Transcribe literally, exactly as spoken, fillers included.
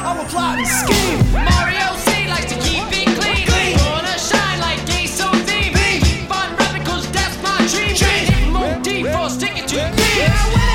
I will plot and scheme. Mario C likes to keep it clean. Clean. Wanna shine like Ace O D. Keep on rapping cause that's my dream. Hit motif or stick it to me.